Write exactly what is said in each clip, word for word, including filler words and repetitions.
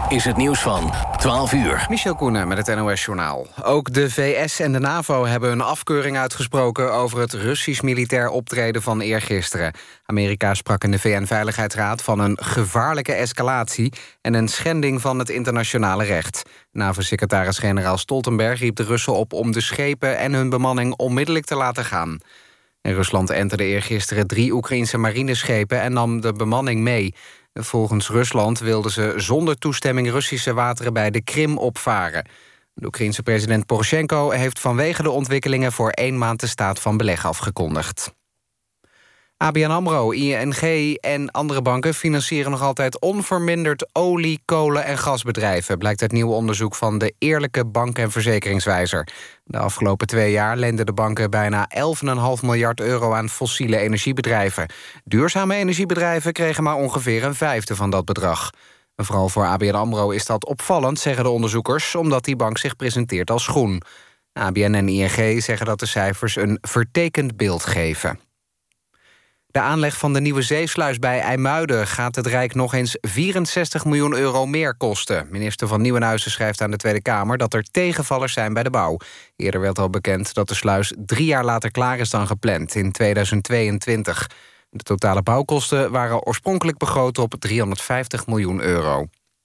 is het nieuws van twaalf uur. Michel Koenen met het N O S-journaal. Ook de V S en de NAVO hebben een afkeuring uitgesproken over het Russisch militair optreden van eergisteren. Amerika sprak in de V N-veiligheidsraad van een gevaarlijke escalatie en een schending van het internationale recht. NAVO-secretaris-generaal Stoltenberg riep de Russen op om de schepen en hun bemanning onmiddellijk te laten gaan. En Rusland enterde eergisteren drie Oekraïnse marineschepen en nam de bemanning mee. Volgens Rusland wilden ze zonder toestemming Russische wateren bij de Krim opvaren. De Oekraïense president Poroshenko heeft vanwege de ontwikkelingen voor één maand de staat van beleg afgekondigd. A B N AMRO, I N G en andere banken financieren nog altijd onverminderd olie-, kolen- en gasbedrijven, blijkt uit nieuw onderzoek van de Eerlijke Bank- en Verzekeringswijzer. De afgelopen twee jaar leenden de banken bijna elf komma vijf miljard euro aan fossiele energiebedrijven. Duurzame energiebedrijven kregen maar ongeveer een vijfde van dat bedrag. En vooral voor A B N AMRO is dat opvallend, zeggen de onderzoekers, omdat die bank zich presenteert als groen. A B N en I N G zeggen dat de cijfers een vertekend beeld geven. De aanleg van de nieuwe zeesluis bij IJmuiden gaat het Rijk nog eens vierenzestig miljoen euro meer kosten. Minister van Nieuwenhuizen schrijft aan de Tweede Kamer dat er tegenvallers zijn bij de bouw. Eerder werd al bekend dat de sluis drie jaar later klaar is dan gepland, in tweeduizend tweeëntwintig. De totale bouwkosten waren oorspronkelijk begroot op driehonderdvijftig miljoen euro.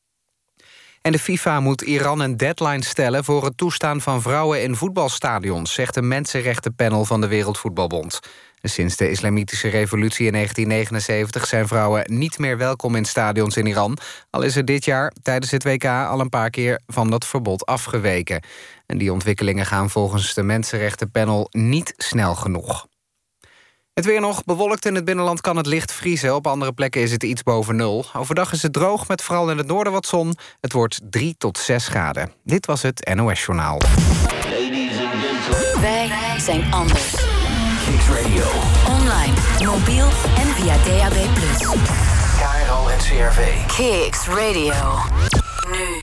En de FIFA moet Iran een deadline stellen voor het toestaan van vrouwen in voetbalstadions, zegt een mensenrechtenpanel van de Wereldvoetbalbond. Sinds de islamitische revolutie in negentien negenenzeventig zijn vrouwen niet meer welkom in stadions in Iran, al is er dit jaar tijdens het W K al een paar keer van dat verbod afgeweken. En die ontwikkelingen gaan volgens de mensenrechtenpanel niet snel genoeg. Het weer nog bewolkt, in het binnenland kan het licht vriezen. Op andere plekken is het iets boven nul. Overdag is het droog met vooral in het noorden wat zon. Het wordt drie tot zes graden. Dit was het N O S-journaal. Wij zijn anders. Kicks Radio. Online, mobiel en via D A B plus. K R O en C R V. Kicks Radio. Nu.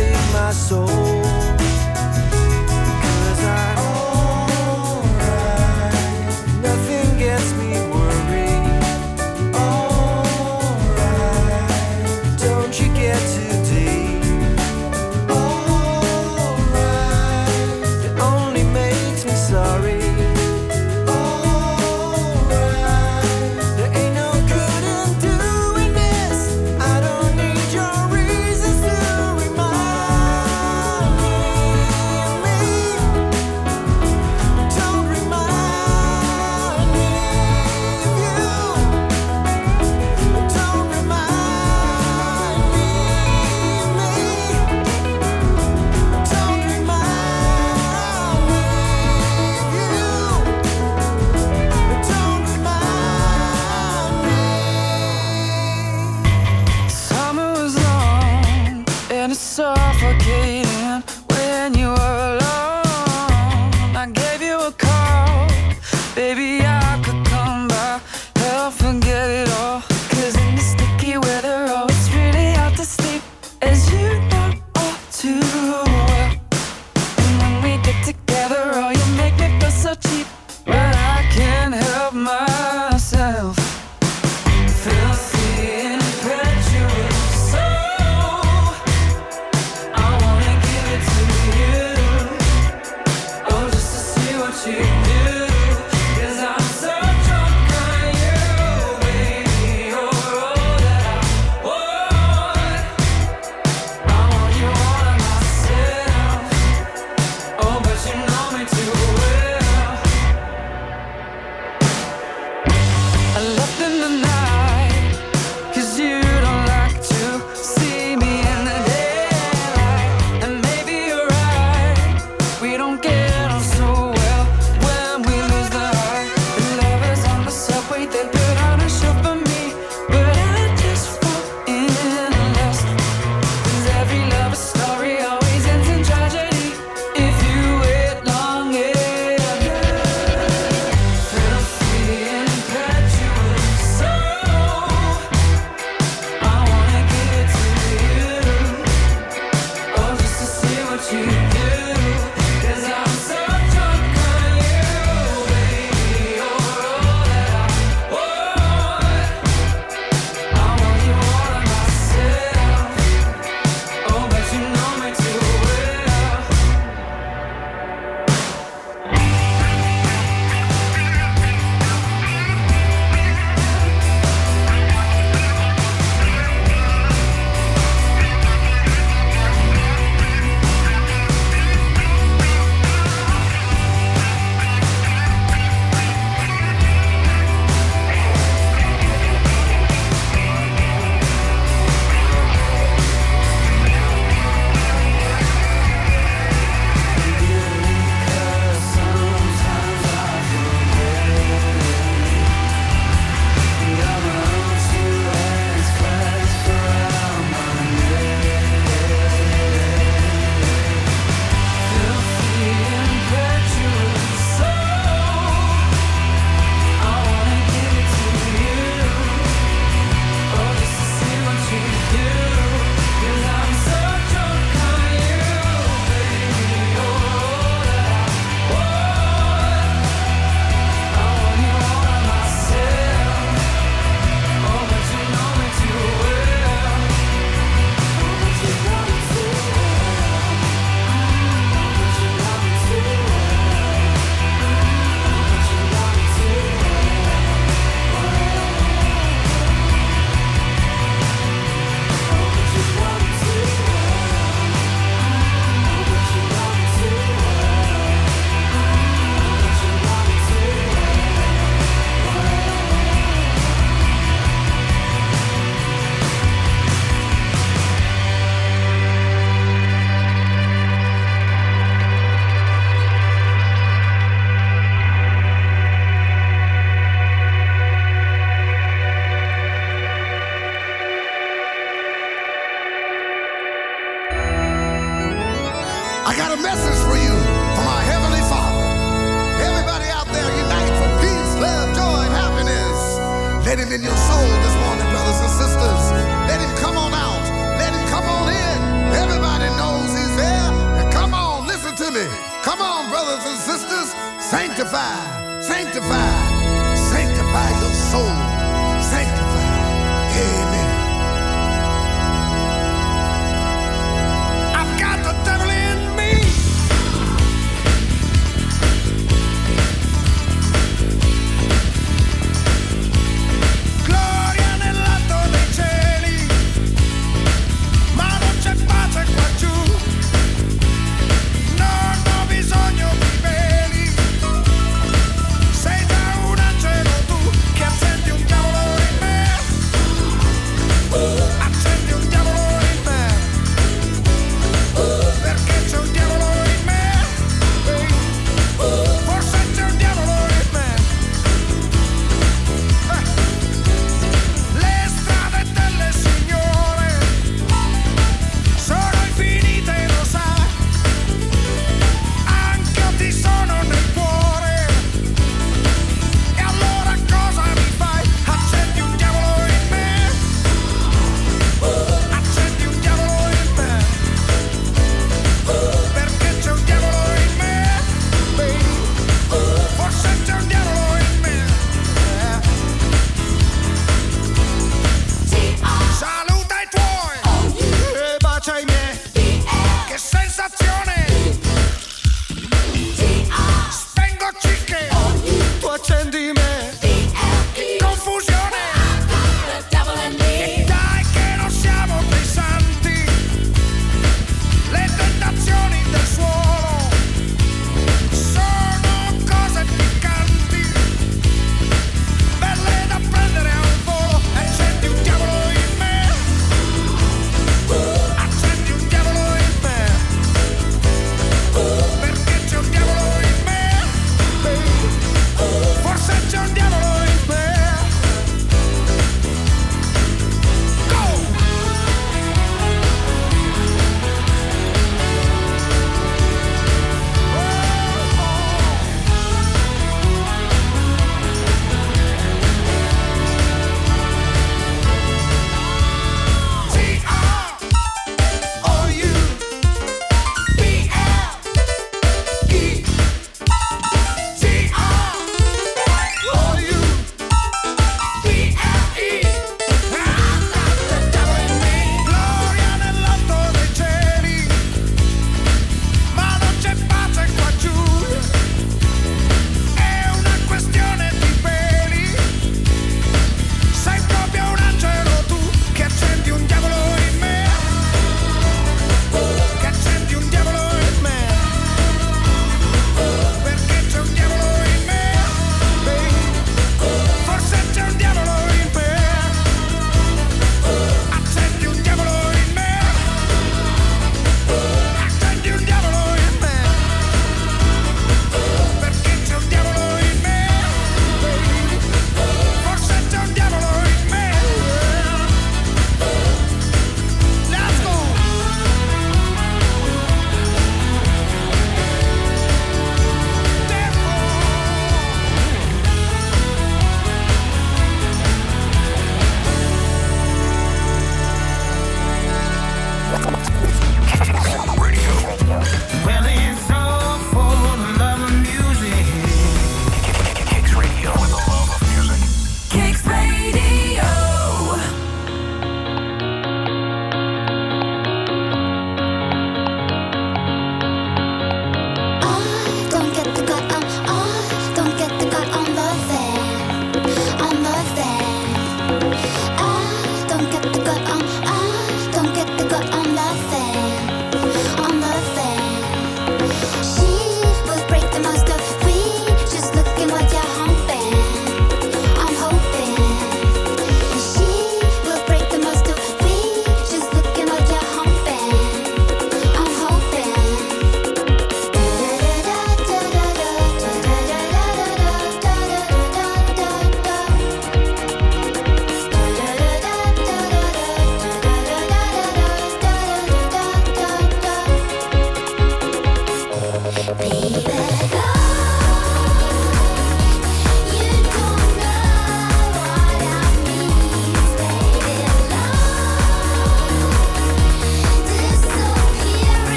Soul, 'cause I'm alright. him in your soul this morning, brothers and sisters. Let him come on out. Let him come on in. Everybody knows he's there. And come on, listen to me. Come on, brothers and sisters. Sanctify, sanctify, sanctify your soul. Sanctify. Amen. I've got the devil in me. Gloria nell'alto dei cieli, ma non c'è pace qua giù. Non ho bisogno di veli, sei già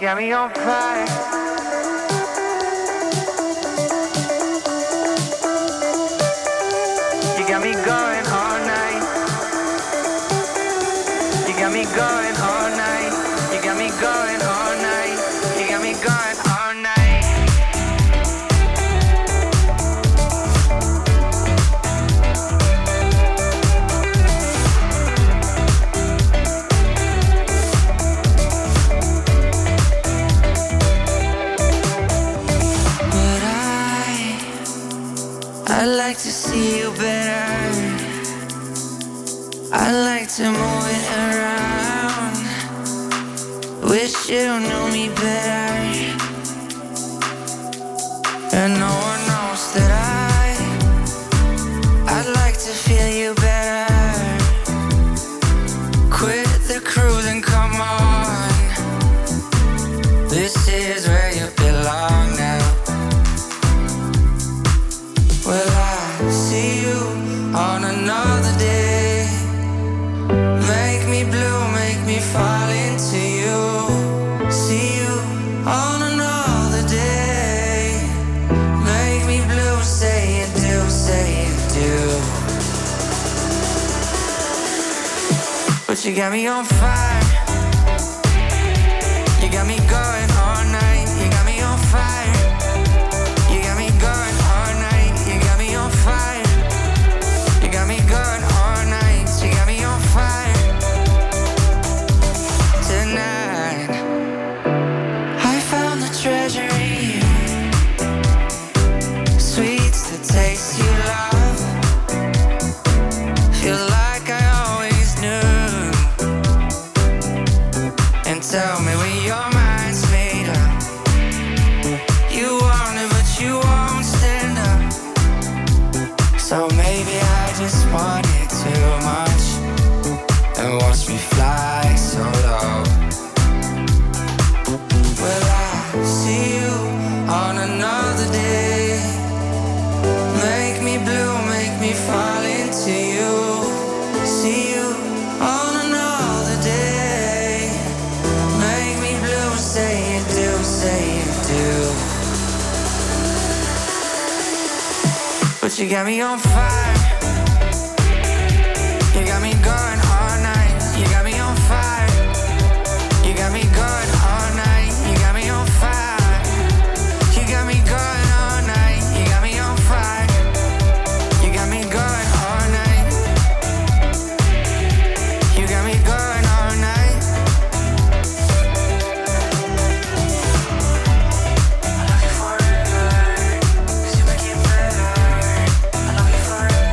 got me on fire. You got me going all night. You got me going all night. You got me going all night. You got me going all night. I like to see you better. I like to move it around. Wish you knew me better. And no one knows that I I'd like to feel you better. Quit the cruise and come on. This is where you belong now. Well, I see you on another day. Make me blue, make me fall into you. See you on another day. Make me blue, say you do, say you do. But you got me on fire. You got me going all night. You got me on fire. You got me going all night. You got me on fire. You got me going all night. You got me on fire. Tonight I found the treasure in you. Sweets the taste you love. Feel like I always knew. And tell me where your mind's made up. You want it but you won't stand up. So maybe I just want it too much. And watch me fly so low. Well, I see you on another day. Make me blue, make me fall into you. See you on another day. Make me blue, say you do, say you do. But you got me on fire. You got me going all night. You got me on fire. You got me going all night. You got me on fire. You got me going all night. You got me on fire. You got me going all night. You got me going all night. I love you forever, 'cause you make it better. I love you forever.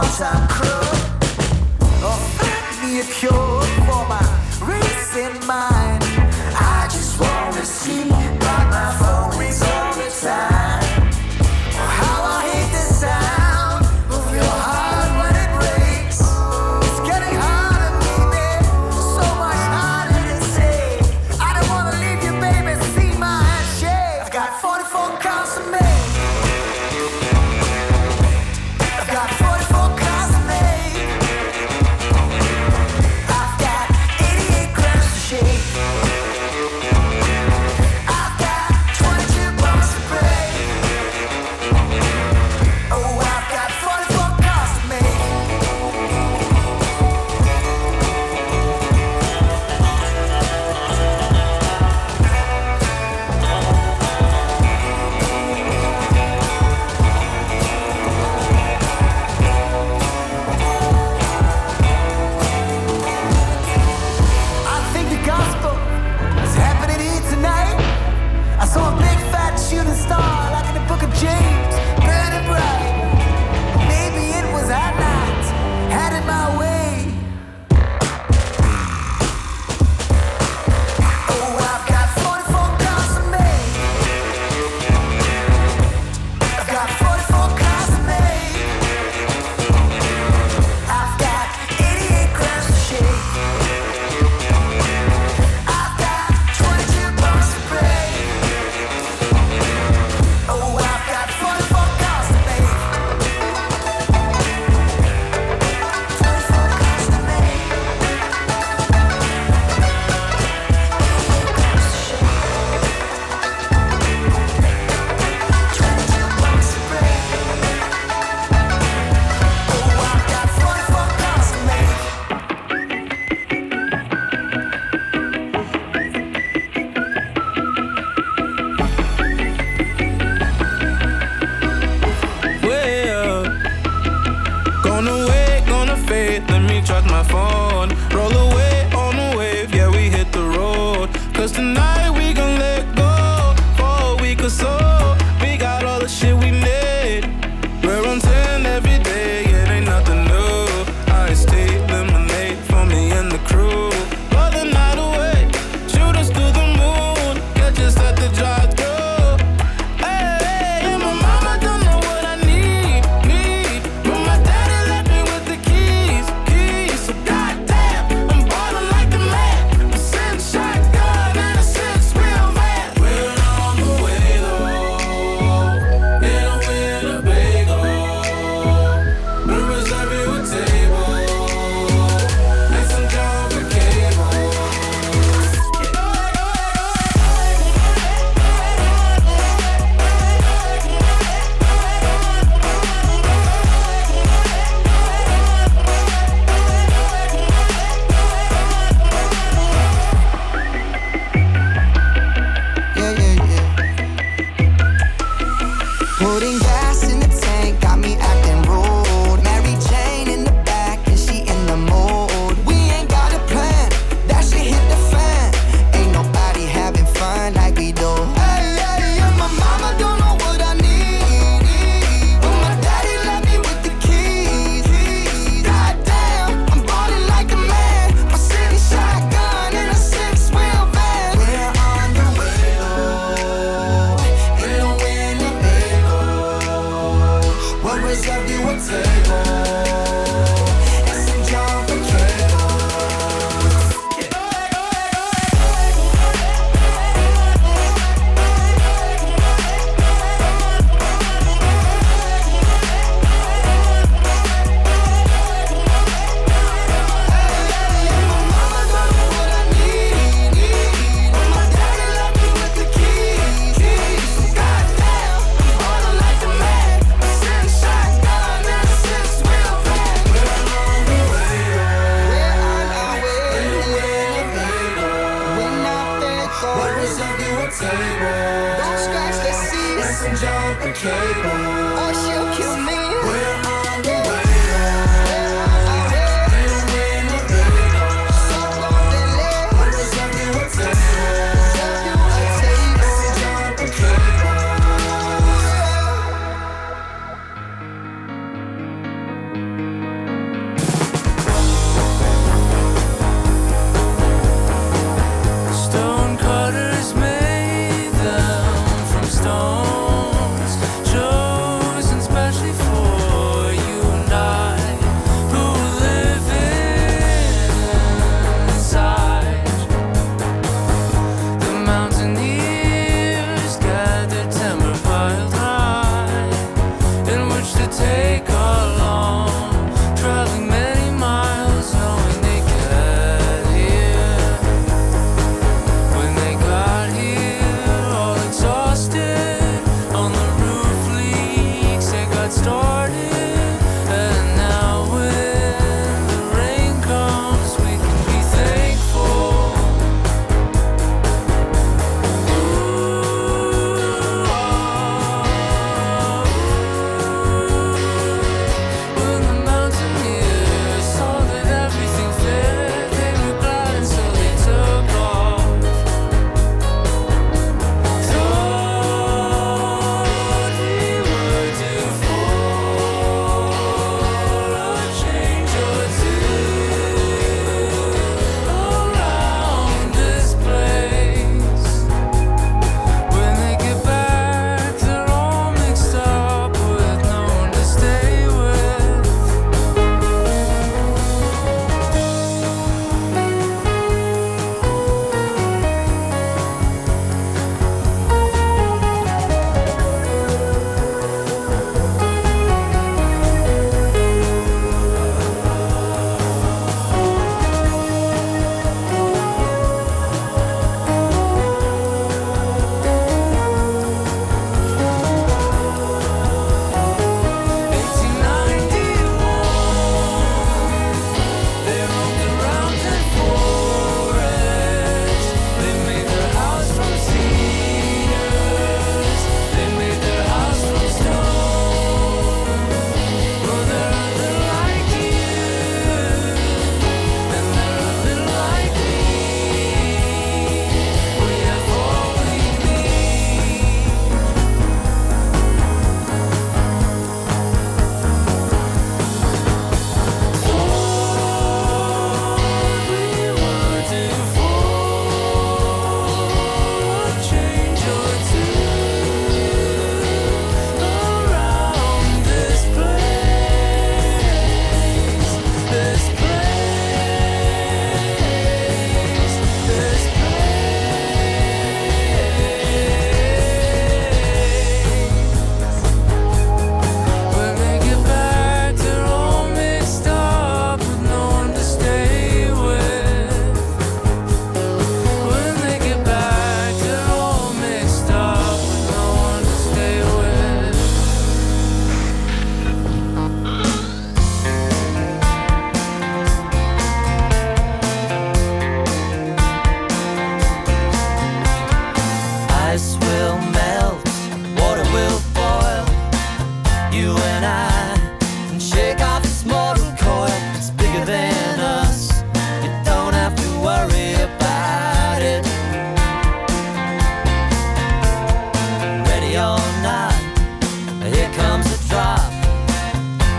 small-time crew. Oh, find me a cure for my racing mind. I just wanna see like my phone rings all the time. Oh, how I hate the sound of your heart when it breaks. It's getting harder, baby, so much harder to say. I don't wanna leave you, baby, see my hand shake. I've got forty-four cars to make. I've got forty-four cars to make. I've got eighty-eight grams to shake. I've got twenty-two bucks to break. Oh, I've got forty-four cars to make. I think the gospel is happening here tonight. I saw a big fat shooting star like in the book of James, burning bright. Maybe it was at night, had it my way. Oh, I've got forty-four cars to make. I've got forty-four cars to make. I've got eighty-eight grams to shake. I've got twenty-two bucks to break. Oh, I've got forty-four cars to make. twenty-four cars to make. twenty-two bucks to break. Oh, I've got forty-four cars to make. Way up. Gonna wait, gonna fade. Let me charge my phone. Roll away on the wave. Yeah, we hit the road. Cause tonight we gon' let go. For a week or so. We got all the shit we need. We're on ten every day. It ain't nothing new. Ice tea, lemonade for me and the crew. Blow the night away. Shoot us to the moon. Yeah, just let the drive through. Hey, and my mama don't know what I need, need. But my daddy left me with the keys, keys. So goddamn, I'm ballin' like the man. I'm sitting shotgun and a six-wheel van. We're on the way though, in a Winnebago. We'll reserve you a table and some jumper cable. Yeah, yeah, yeah. Putting gas in the tank got me acting rude. Mary Jane in the back and she in the mood. We ain't got a plan, that shit hit the fan. Ain't nobody having fun like we do. Hey, hey, and my mama don't know what I need, but my daddy left me with the keys. Goddamn, I'm ballin' like a man. My city shotgun and a six-wheel van. We're on the way though, in a Winnebago. We'll reserve you a table and some jumper cable. Don't scratch the seats. And some jumper cable. Or she'll kill me. We're on the way.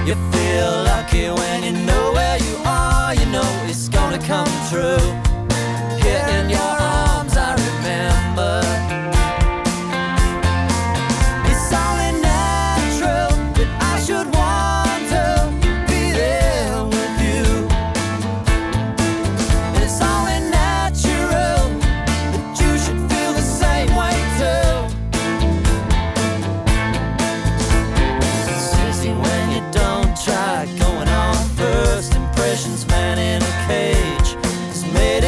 You feel lucky when you know where you are. You know it's gonna come true. Here in your arms I remember. It's only natural that I should want to be there with you. And it's only natural that you should feel the same way too. It's easy when you don't try. Going on first impressions, man in a cage. It's made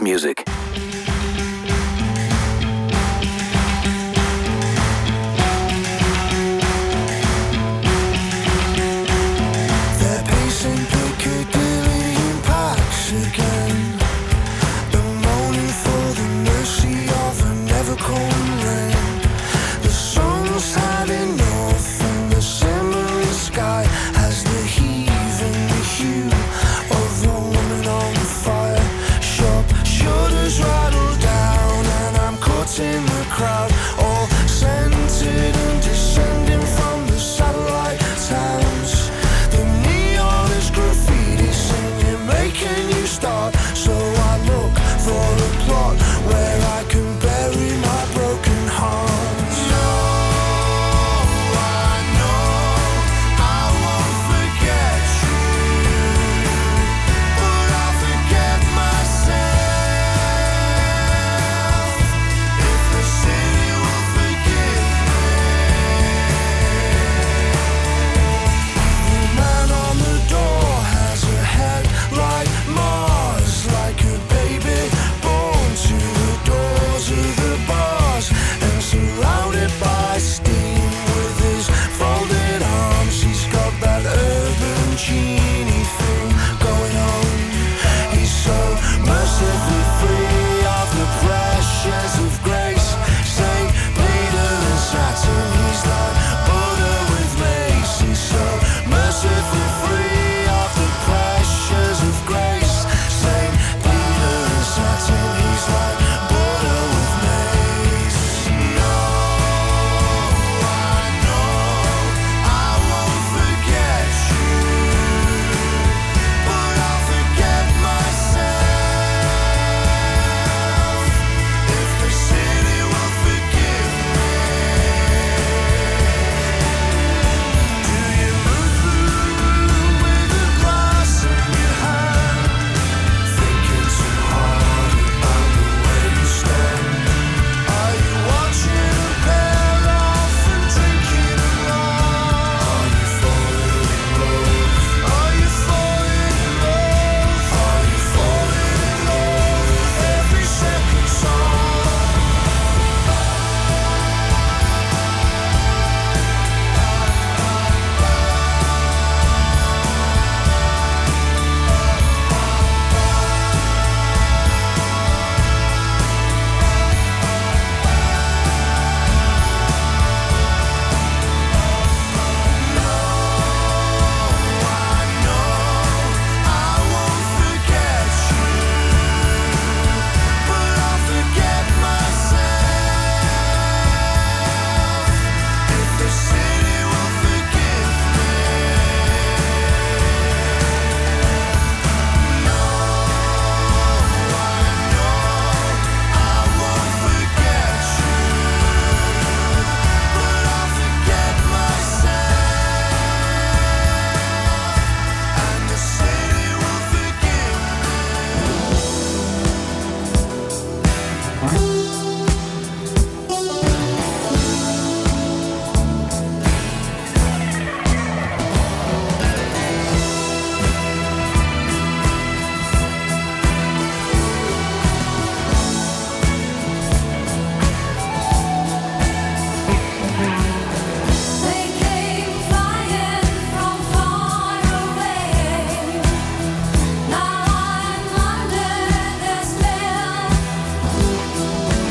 music. They're pacing Piccadilly in packs again. They're moaning for the mercy of a never-coming rain. The sun's had enough and the simmering sky has the heave and the hue of a woman on fire. Shop shutters rattle down and I'm caught in the crowd, all centered and descending from the satellite towns. The neon is graffiti singing, making you start. So I look for a plot where I can bury my broken heart. No, I know I won't forget you, but I'll forget myself. If the city will forgive me. The man on the door has a head like Mars, like a baby born to the doors of the bars and surrounded by steam. With his folded arms, he's got that urban genie thing going on. He's so mercifully free of the pressures of grace. Saint Peter and Saturn, he's like Buddha with mace. He's so mercifully free of the pressures of grace. Saint Peter and Saturn, he's like Buddha with mace. No, I know I won't forget you, but I'll forget myself. If the city will forgive me. Do you move through with a glass in your hand, thinking too hard about the way you stand? Are you watching a pair off and drinking along? Are you falling in love? Are you falling in love? Are you falling in love with every second song? They came flying from far away. Now I'm under their spell.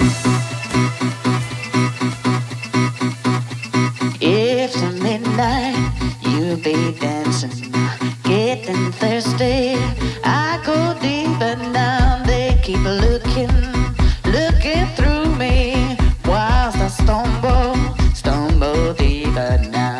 If to midnight you'll be dancing, getting thirsty, I go deeper down. They keep looking, looking through me, whilst I stumble, stumble deeper down.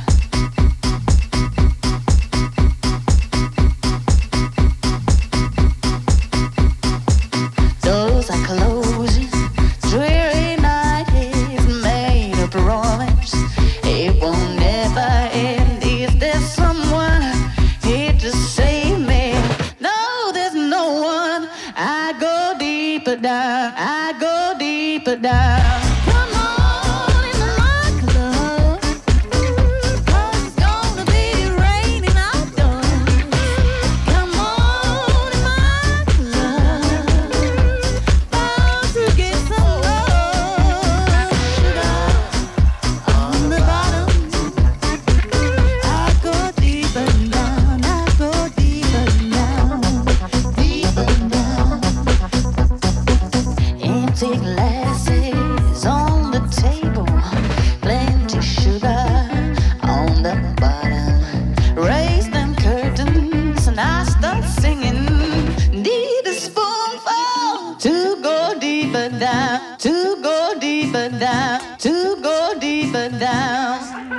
Doors are closing, dreary night is made of promise. It won't never end. Is there someone here to save me? No, there's no one. I go deeper down. I go deeper down. Come on in my club, 'cause it's gonna be raining outdoors. Come on in my club, bound to get some love. Sugar on the bottom. I go deeper down. I go deeper down, deeper down. Empty glasses on the table, plenty sugar on the bottom. Raise them curtains and I start singing. Need a spoonful to go deeper down, to go deeper down, to go deeper down.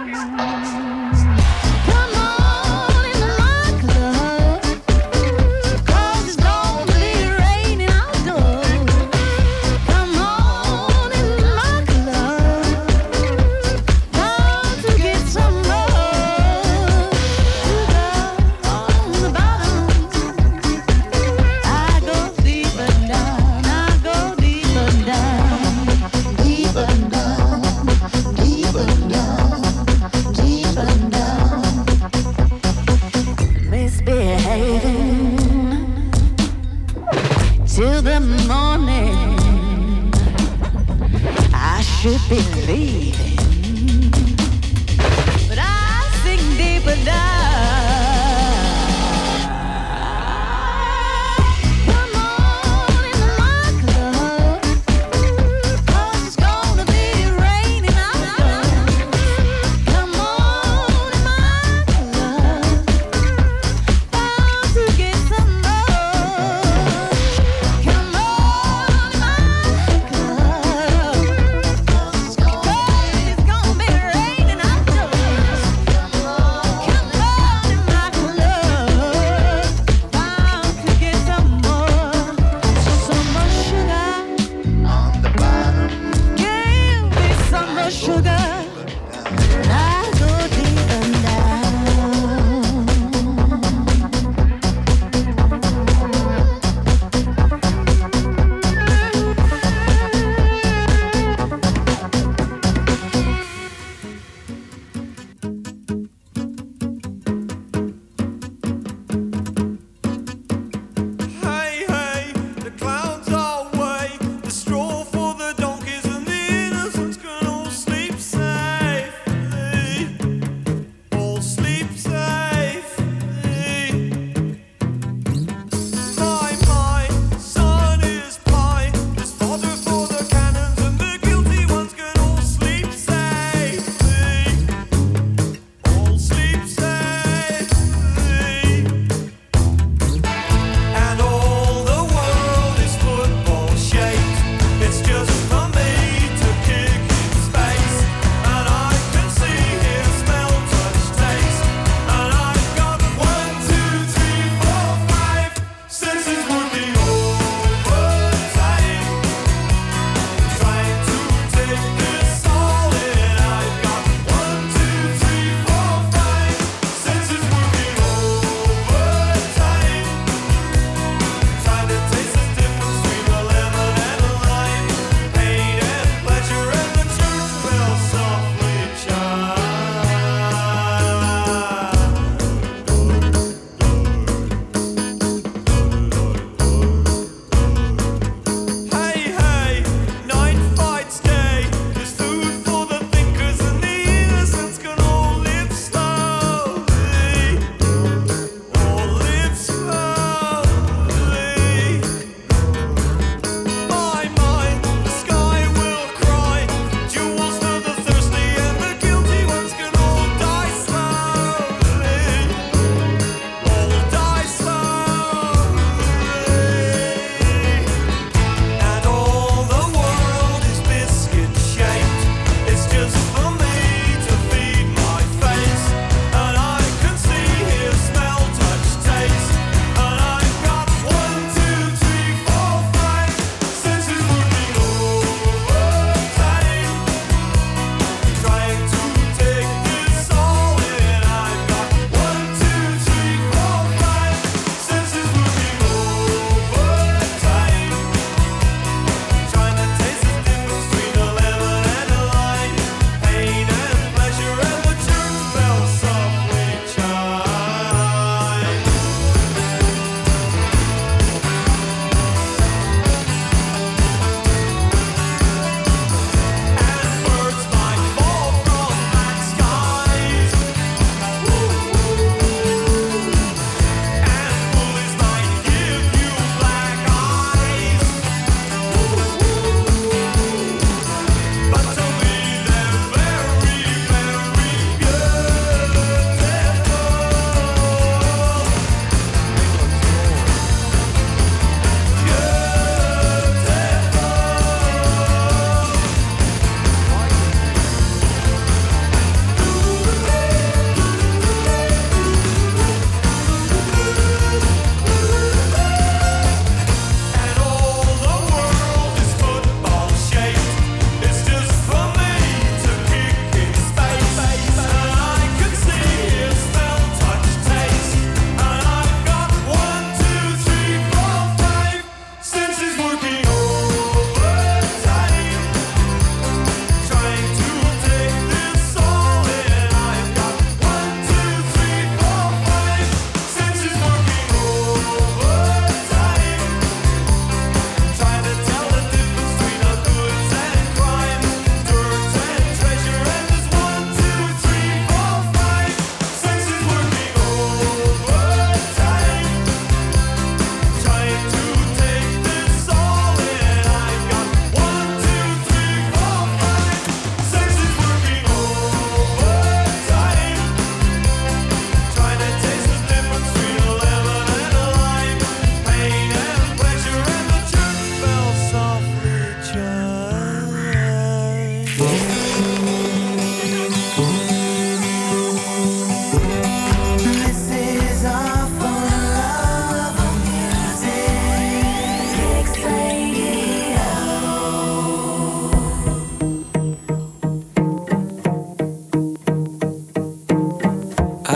Come on in my club, 'cause it's gonna be raining outdoors. Come on in my club, bound to get some love. Sugar on the bottom. I go deeper down. I go deeper down, deeper down, deeper down, deeper down. Misbehaving till the morning. I should be leaving, but I sink deeper down. Come on in my club, 'cause it's gonna be raining outdoors. Come on in my club, bound to get some love. Come on in my club, 'cause it's gonna be raining outdoors. Come on.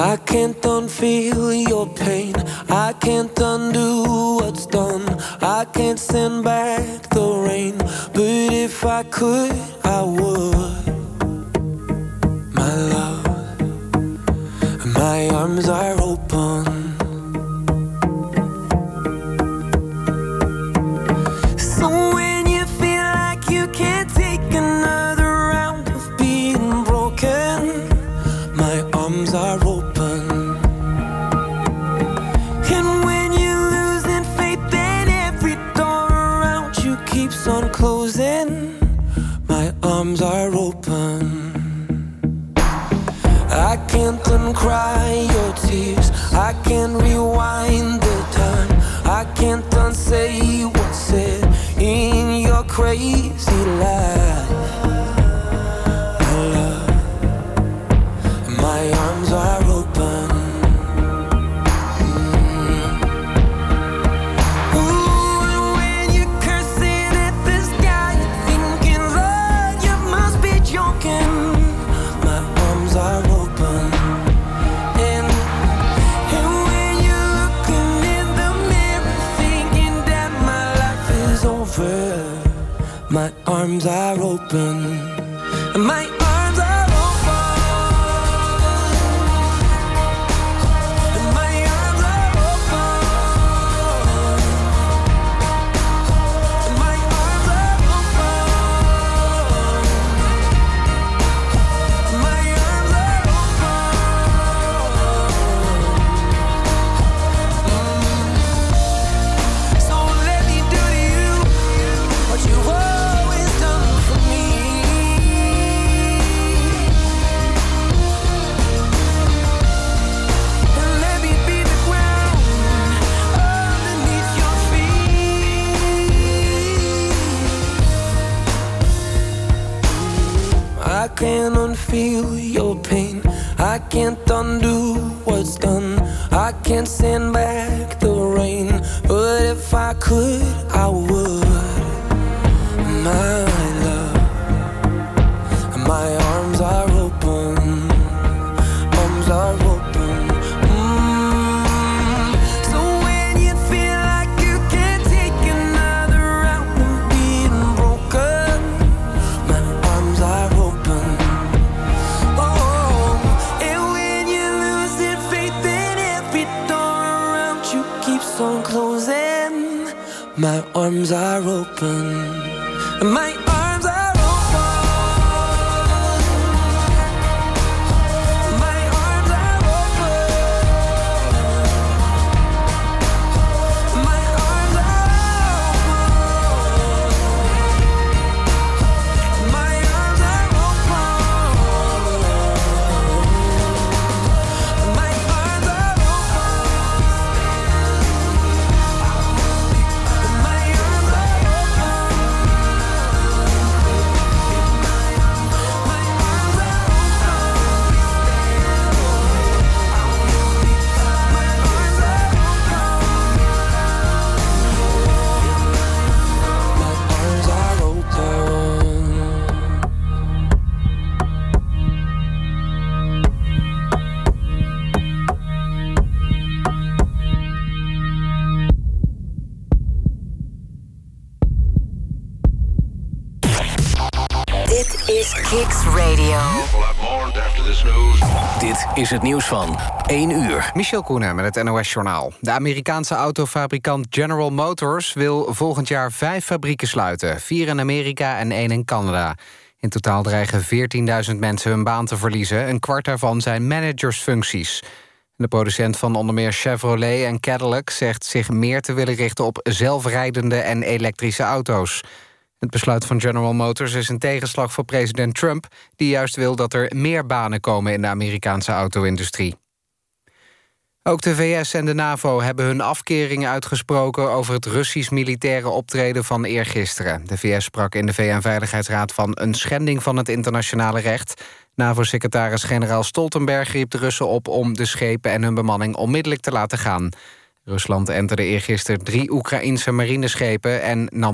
I can't unfeel your pain. I can't undo what's done. I can't send back the rain. But if I could, I would. My love, my arms are open. So when you feel like you can't take another round of being broken, my arms are open. And when you're losing faith and every door around you keeps on closing, my arms are open. I can't uncry your tears. I can't rewind the time. I can't unsay what's said in your crazy life. My love, my arms are open. Mm. Ooh, and when you're cursing at the sky, you're thinking, Lord, you must be joking. My arms are open. And, and when you're looking in the mirror, thinking that my life is over, my arms are open. My arms are open. My arms are open. My arms are open. My arms are open. So let me do to you what you've always done for me. And let me be the ground underneath your feet. I can't unfeel your pain. I can't undo what's done. I can't send back the rain. But if I could, I would. My love, my arms are open. Arms are open. Mm. So when you feel like you can't take another round of being broken, my arms are open. Oh, and when you're losing faith in every door around you keeps on closing, my arms are open. My arms are open. My arms are open. My arms are open. My arms are open. My arms are open. My arms are Dit is Kicks Radio. Dit is het nieuws van één uur. Michel Koenen met het N O S-journaal. De Amerikaanse autofabrikant General Motors wil volgend jaar vijf fabrieken sluiten. Vier in Amerika en één in Canada. In totaal dreigen veertienduizend mensen hun baan te verliezen. Een kwart daarvan zijn managersfuncties. De producent van onder meer Chevrolet en Cadillac zegt zich meer te willen richten op zelfrijdende en elektrische auto's. Het besluit van General Motors is een tegenslag voor president Trump, die juist wil dat er meer banen komen in de Amerikaanse auto-industrie. Ook de V S en de NAVO hebben hun afkeringen uitgesproken over het Russisch militaire optreden van eergisteren. De V S sprak in de V N-veiligheidsraad van een schending van het internationale recht. NAVO-secretaris-generaal Stoltenberg riep de Russen op om de schepen en hun bemanning onmiddellijk te laten gaan. Rusland enterde eergisteren drie Oekraïense marineschepen en nam